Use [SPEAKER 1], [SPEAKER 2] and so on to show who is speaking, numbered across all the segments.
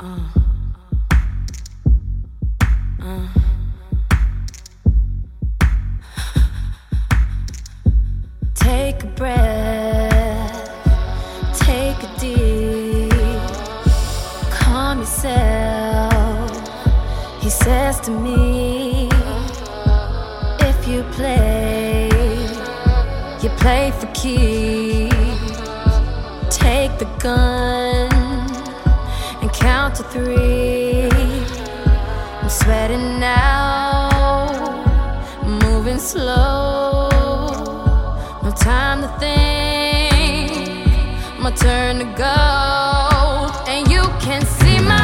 [SPEAKER 1] Take a breath, take a deep, calm yourself. He says to me, if you play for keeps. Take the gun and count to 3. I'm sweating now, moving slow. No time to think, my turn to go. And you can see my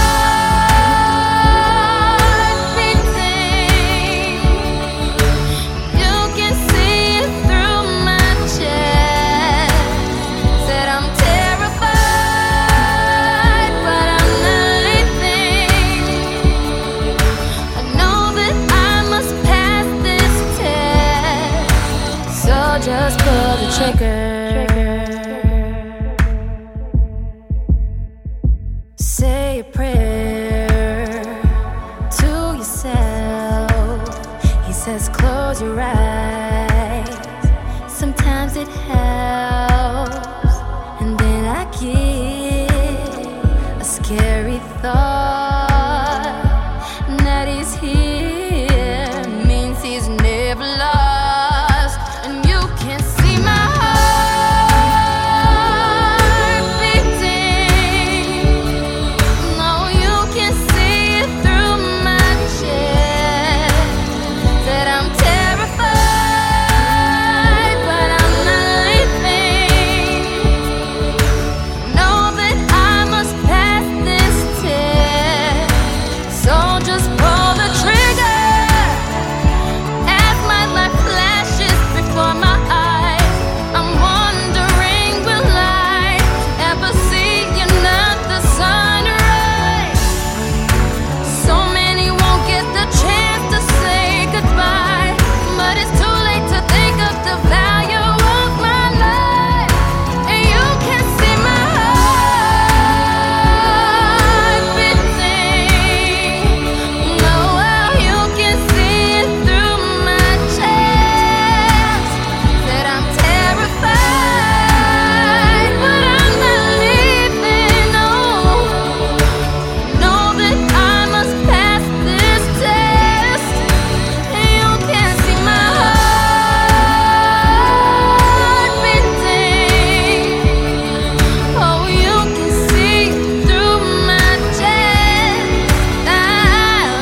[SPEAKER 1] heart beating. You can see it through my chest. Said I'm terrified, but I'm not leaving. I know that I must pass this test, so just pull the trigger. Say a prayer to yourself. He says close your eyes, sometimes it helps. And then I get a scary thought, and that he's here means he's never lost. And you can see my heart beating. No, you can see it through my chest. That I'm terrified, but I'm not leaving. Know that I must pass this test, so just pull the trigger. As my life flashes before my eyes, I'm wondering, will I ever see another sunrise? So many won't get the chance to say goodbye, but it's too late to think of the value of my life. And you can see my heart beating. No, you can see it through my chest. That I'm terrified, but I'm not leaving. No, know that I must pass this test. And you can see my heart beating. Oh, you can see through my chest. I'm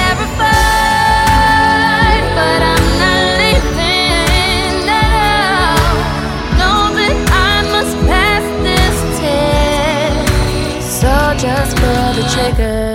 [SPEAKER 1] terrified, but I'm not leaving. No, know that I must pass this test, so just pull the trigger.